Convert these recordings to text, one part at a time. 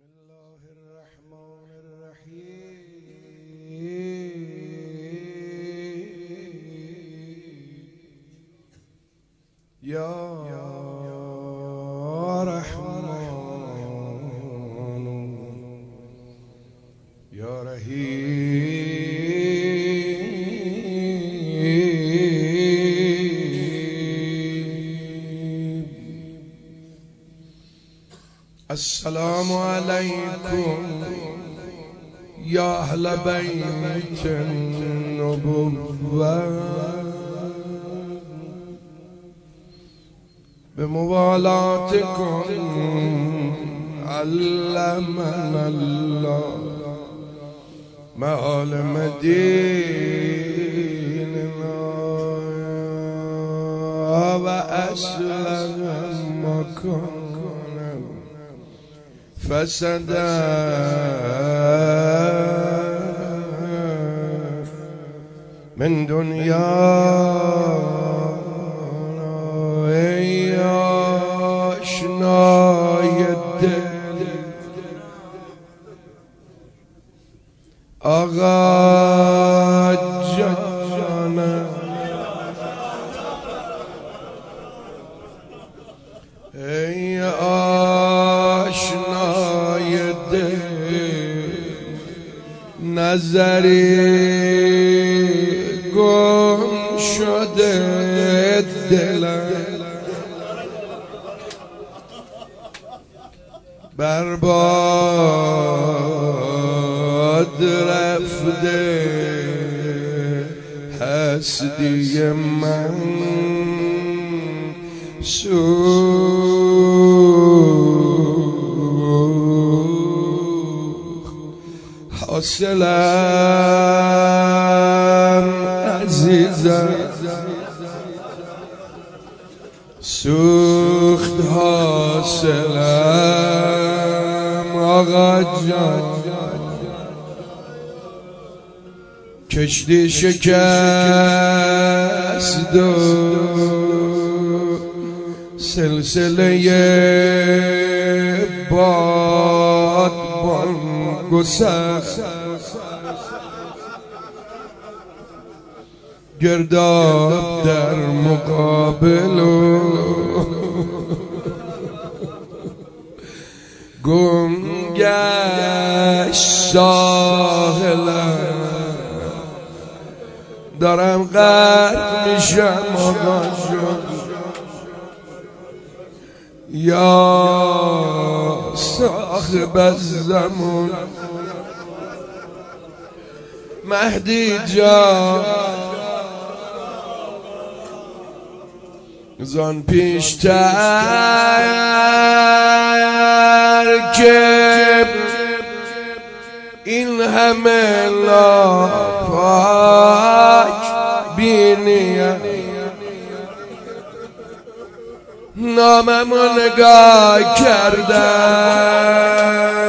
الله الرحمن الرحيم يا رحمن يا رحيم. السلام عليكم يا أهل بيت النبوة بموالاتكم علمنا الله معالم ديننا وأسلم مكانا فسدا من دنيانا ای آشنای دل آقا جانم، ای آشنای دل نظری گم شده دلم برباد رفته هستی من حاصلم عزیزم سوخت حاصلم آقا جان کشتی شکست و سلسله بادبان گسست گرداب در مقابل و گم گشت ساحلم دارم غرق میشم آقا جان یا صاحب الزمان مهدی جان زان پیشتر که این همه ناپاک بینیم ناممو نگاه کردم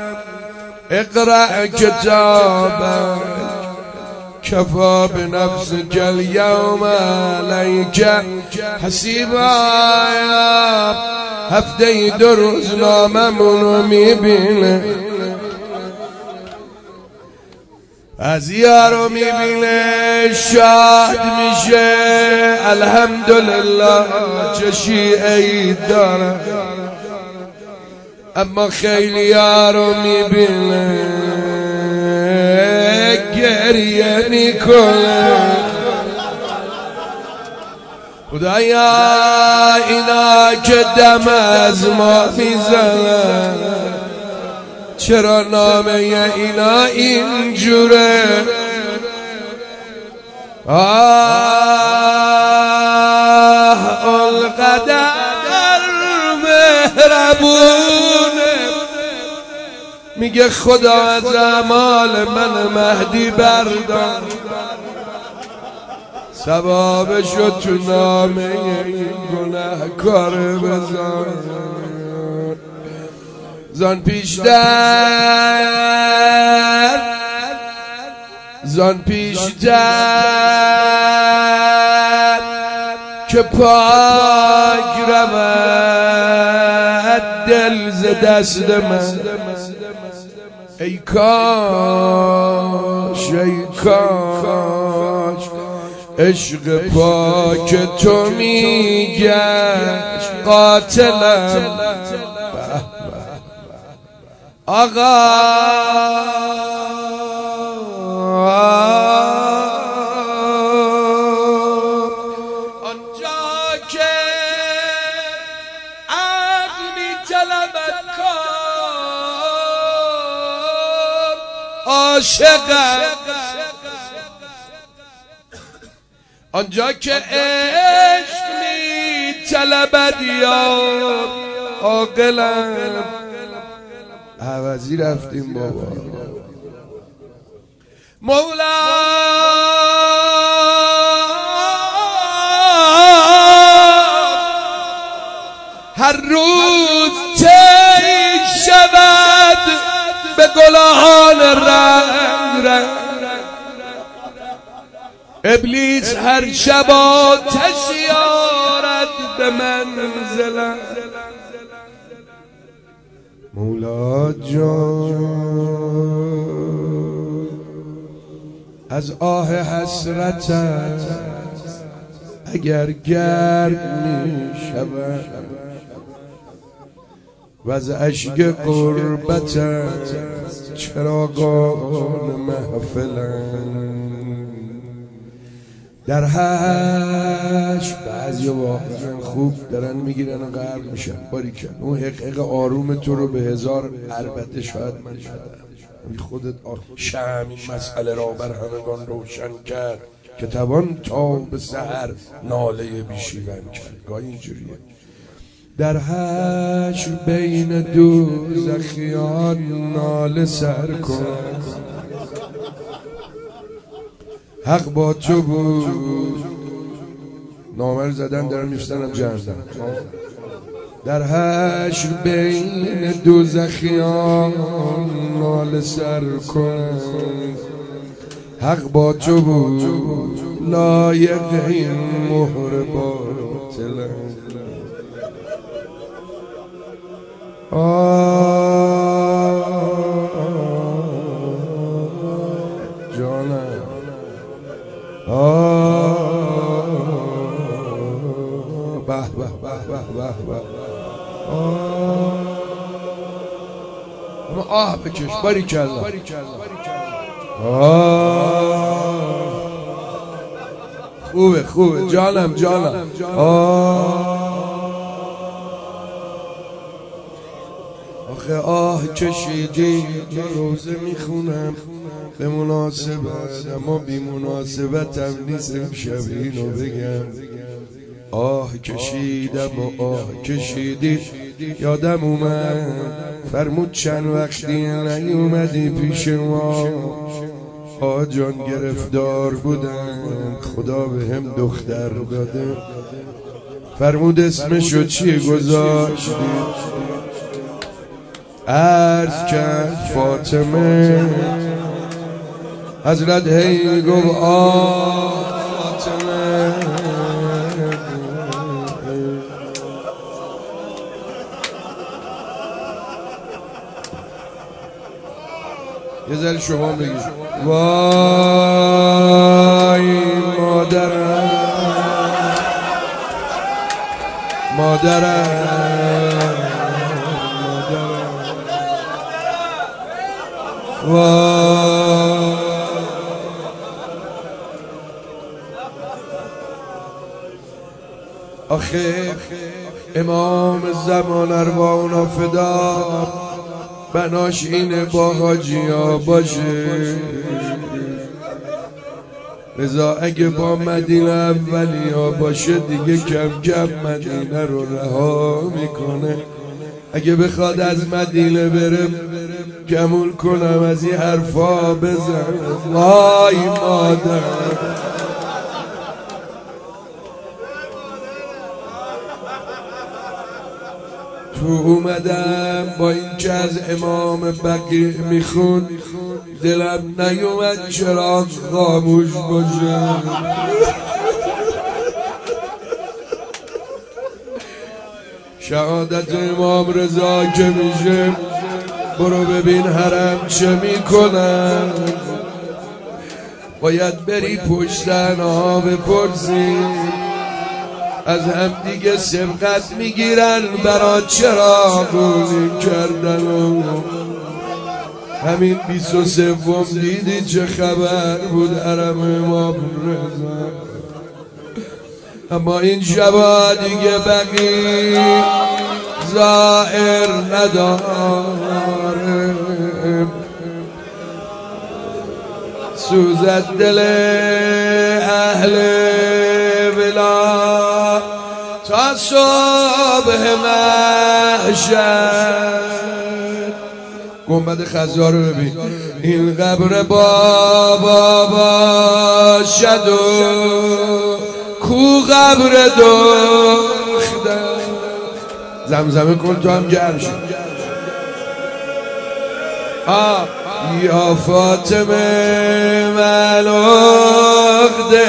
اقرأ کتابک کفا بنفسک الیوم علیک حسیبا هفته 2 روز ناممونو میبینه از یارو میبینه شاد میشه الحمدلله چه شیعه‌ای داره اما خیلی یارو میبینه گریه میکنه خدایا اینا که دم از ما میزنن چرا نامه اینا اینجوره القدر مهربونه میگه خدا از اعمال من مهدی بردار ثوابشو تو نامه این گناهکار بذار زان پیشتر که پاک روم دل ز دست من. ای کاش ای کاش عشق پاک تو میگشت قاتلم. آقا آنجا که عقل می‌طلبد کار عاشقم، آنجا که عشق می‌طلبد یار عاقلم. عوضی رفتیم بابا. مولا هر روز طی شود به گلان رنگ رنگ، ابلیس هر شب آتش یارد به منزلم. مولا جان از آه حسرتت اگر گرد می شود و از اشک قربتت چراغان محفلم. در حشر بعضی واقعا خوب دارن میگیرن و غرق میشن. باریکن اون حقیق آروم تو رو به هزار البته شاید من ندارم. خودت شمع این مسئله را بر همگان روشن کرد که توان تا به سحر ناله بیشیون کرد. گاهی اینجوریه. در حشر بین دو زخیان ناله سر کن، حق با تو بود. نامر زدن دارن میفتن جهنم. در حشر بین دو زخیان ناله سر کن، حق با تو بود لایق این مهر باطل. جانم به به به به به به. آه بکش. باریکلا. خوبه خوبه جانم جانم. آخه آه کشیدی روزه میخونم به مناسبت، اما بی مناسبتم نیست امشب اینو بگم. آه کشیدم و آه کشیدی یادم اومد فرمود چند وقتی نیومدی پیش ما. آه جان گرفتار بودم، خدا به هم دختر داده، فرمود اسمشو چی گذاشتی؟ عرض کرد فاطمه. حضرت هی گفت آه فاطمه. یه ذره شما بگید وای مادرم مادرم وای. آخه امام زمان ارواحنا فدا بناش اینه با حاجیا باشه. رضا اگه با مدینه اولیا باشه دیگه کم کم مدینه رو رها میکنه. اگه بخواد از مدینه بره گمون کنم از این حرفا بزن. وای مادر تو اومدم با این که از امام بقیع میخون دلم نیومد چراغ خاموش باشه. شهادت امام رضا که میشه برو ببین حرم چه میکنن. باید بری پشت ها بپرسی از هم دیگه سبقت میگیرن برا چرا قولی کردن. همین 23 دیدی چه خبر بود حرم امام رضا. اما این شبا دیگه بقی ظاهر نداره. سوزد دل اهل ولا تا صبح محشر. گنبد خضرا رو ببین، این قبر بابا باشد و کو قبر دختر. زمزمه کن تو هم گرم شد. یا فاطمه ملوخده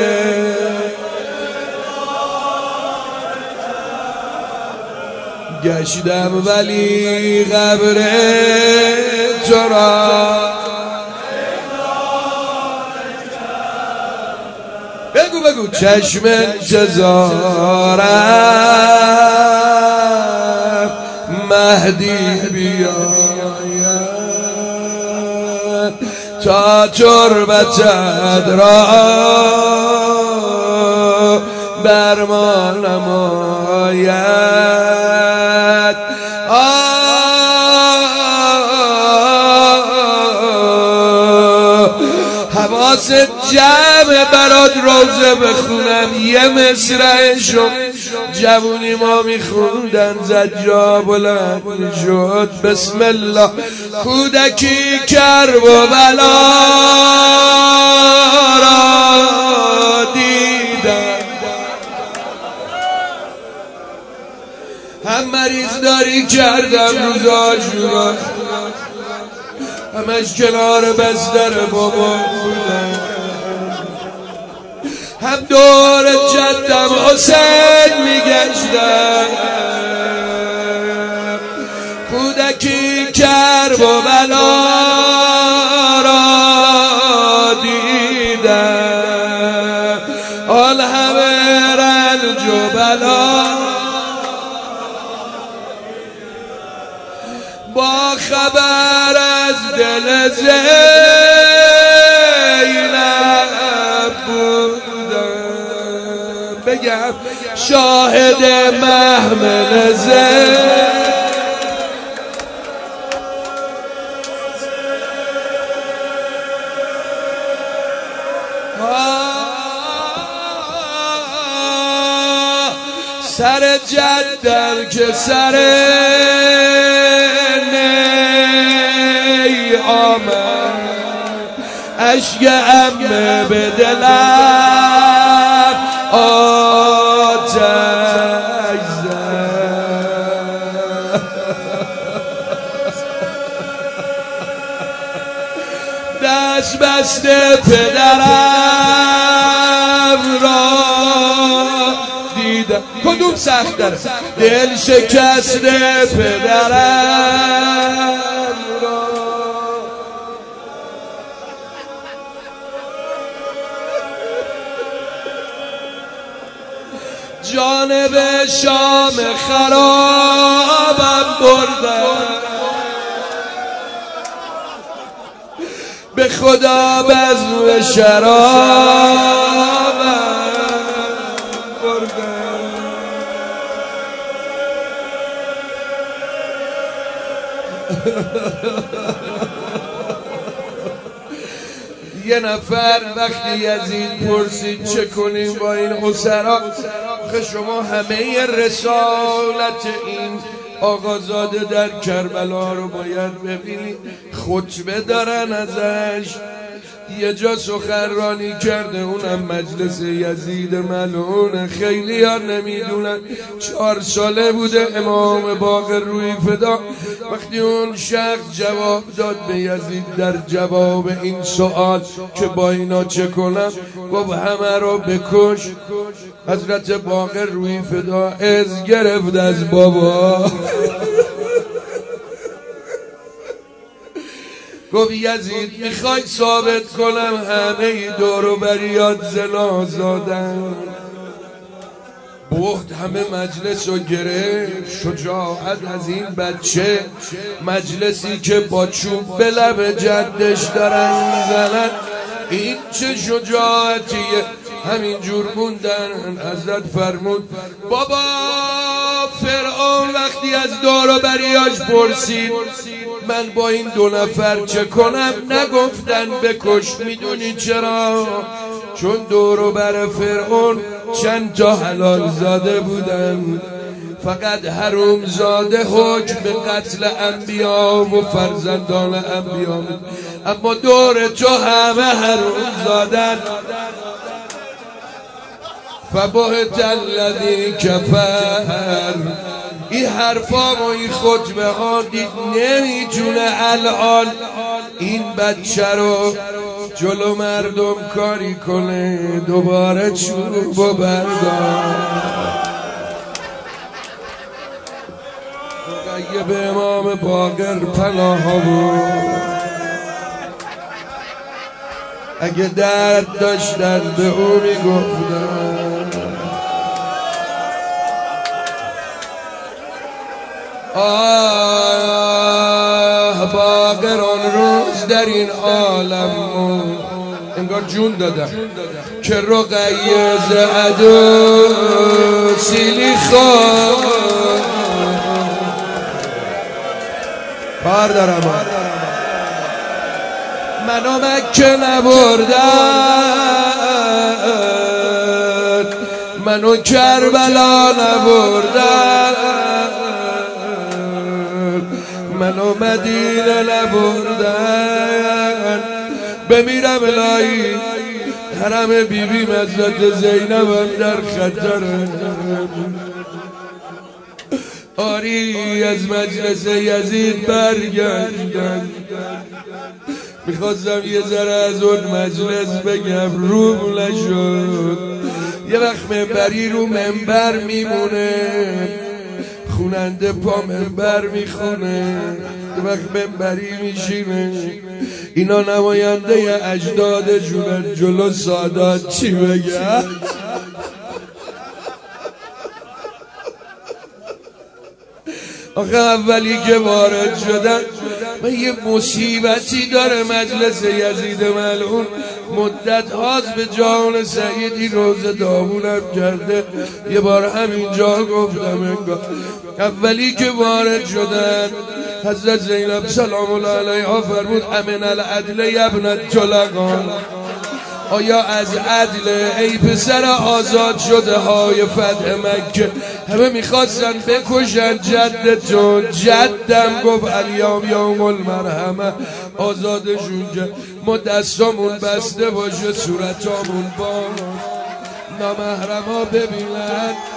گشتم ولی قبر تو را. بگو چشم انتظارم مهدی بیاید تا تربتت را بر ما نماید. حواس جمع برات روزه بخونم یه مصرعشو. جوونی ما میخوندن زجا بلند شد بسم الله. کودکی کرب و بلا را دیدم. هم مریض داری کردم روز عاشورا، همش کنار بستر بابا بودم. هم دور جدم حسین میگشتم. کودکی کرب و بلا را دیدم. آل همه رنج و بلا با خبر از دل زینب بودم. بگم شاهد محمل زینب. سر جدم که سر نی آمد، اشک عمه به دلم آتش زد. دست بسته پدرم را دیدم. کدوم سخت داره؟ دل شکسته پدرم را. جانب شام خرابم بردم، به خدا بزم شرابم بردم. یه نفر وقتی یزید پرسید چه کنیم با این اسرا، که شما همه رسالت این آقازاده در کربلا رو باید ببینید. خطبه دارن ازش، یه جا سخنرانی کرده، اونم مجلس یزید ملعون. خیلی ها نمیدونن 4 ساله بوده امام باقر روی فدا. وقتی اون شخص جواب داد به یزید در جواب این سوال که با اینا چه کنم، گفت همه رو بکش. حضرت باقر روی فدا از گرفت از بابا. گفت یزید میخوای ثابت کنم همه دور و بریات زنا زادن؟ بخت همه مجلس رو گرفت. شجاعت از این بچه، مجلسی که با چوب به لب جدش دارن میزنن، این چه شجاعتیه. همینجور موندن. حضرت فرمود بابا فرعون وقتی از دور و بریاش پرسید من با این 2 نفر چه کنم، نگفتن بکش. میدونی چرا؟ چون دور و بر فرعون چند تا حلال زاده بودن، فقط حروم زاده حکم به قتل انبیا و فرزندان انبیا، اما دور تو همه حروم زادن. فبهت الذی کفر. این حرفا و این خطبه ها دید نمیتونه الان این بچه رو جلو مردم کاری کنه، دوباره چوب و بردار. به امام باقر پناه بود. اگه درد داشتن به او میگفتن آه باقر آن روز در این عالم انگار جون دادم که رقیه زعدو سیلی خواه کار دارم منو مکه نبردن، منو کربلا نبردن، منو مدینه نبردن. بمیرم الهی حرم بیبی حضرت زینبم در خطره. آری از مجلس یزید برگردن. میخواستم یه ذره از اون مجلس بگم، روم نشد. یه وقت منبری رو منبر میمونه، خوننده پا منبر میخونه، یه وقت منبری میشینه. اینا نماینده اجداد جونن، جلو سادات چی بگم؟ آخه اولی که وارد شدن و یه مصیبتی داره مجلس یزید ملعون. مدت هاست به جان سیدی روزه داوونم کرده، یه بار همینجا گفتم انگار. اولی که وارد شدن حضرت زینب سلام الله علیها فرمود امن العدل ابنت طلقان. آیا از عدل ای پسر آزاد شده های فتح مکه؟ همه میخواستن بکشن جدتو. جدم گفت الیام یوم المرحمه، آزادشون کرد. ما دستامون بسته باشه صورتامون باز، نامحرما ببینن